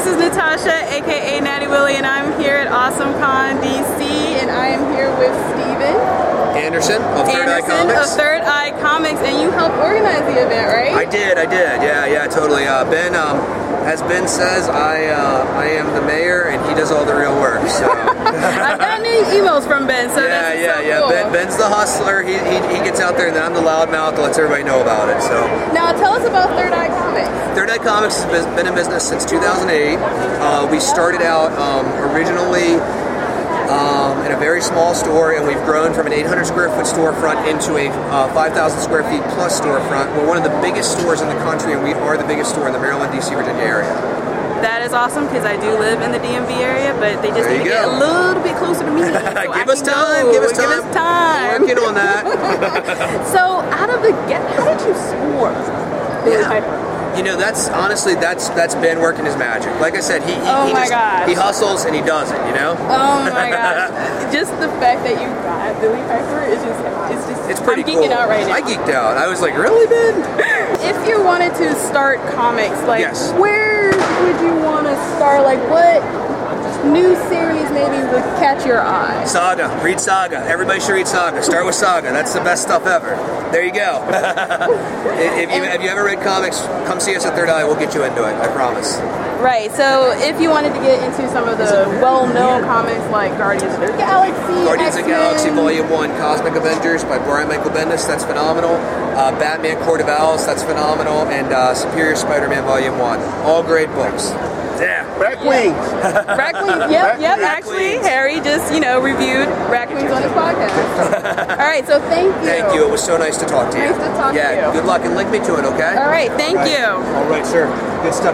is Natasha, aka Natty Willie, and I'm here at AwesomeCon DC, and I am here with Steven Anderson of Third Eye Comics. Of Third Eye Comics, and you helped organize the event, right? I did. Yeah, totally. Ben, as Ben says, I am the mayor, and he does all the real work. So I've gotten emails from Ben, so that's so cool. Ben's the hustler. He gets out there, and then I'm the loudmouth that lets everybody know about it. So now tell us about Third Eye Comics. Third Eye Comics has been in business since 2008. We started out originally in a very small store, and we've grown from an 800 square foot storefront into a 5,000 square feet plus storefront. We're one of the biggest stores in the country, and we are the biggest store in the Maryland, DC, Virginia area. That is awesome, because I do live in the DMV area, but they just need to get a little bit closer to me. So Give us time. Give us time. Working on that. So out of the how did you score Billy Piper? You know, that's Ben working his magic. Like I said, he hustles and he does it, you know? Oh my gosh. Just the fact that you got Billy Piper is just it's pretty I'm geeking cool. out right now. I geeked out. I was like, really, Ben? If you wanted to start comics, like yes. Where would you want to start? Like what new series maybe would catch your eye? Saga. Read Saga. Everybody should read Saga. Start with Saga. That's the best stuff ever. There you go. If you ever read comics, come see us at Third Eye. We'll get you into it. I promise. Right. So if you wanted to get into some of the well-known comics like Guardians of the Galaxy, Guardians of the Galaxy Volume 1, Cosmic Avengers by Brian Michael Bendis, that's phenomenal. Batman Court of Owls, that's phenomenal. And Superior Spider-Man Volume 1. All great books. Yeah. Rackwings. Rackwings, yep. Actually, Harry just, reviewed Rackwings on his podcast. All right, so thank you. Thank you. It was so nice to talk to you. Nice to talk to you. Yeah, good luck and link me to it, okay? All right, thank you. All right, sir. Good stuff.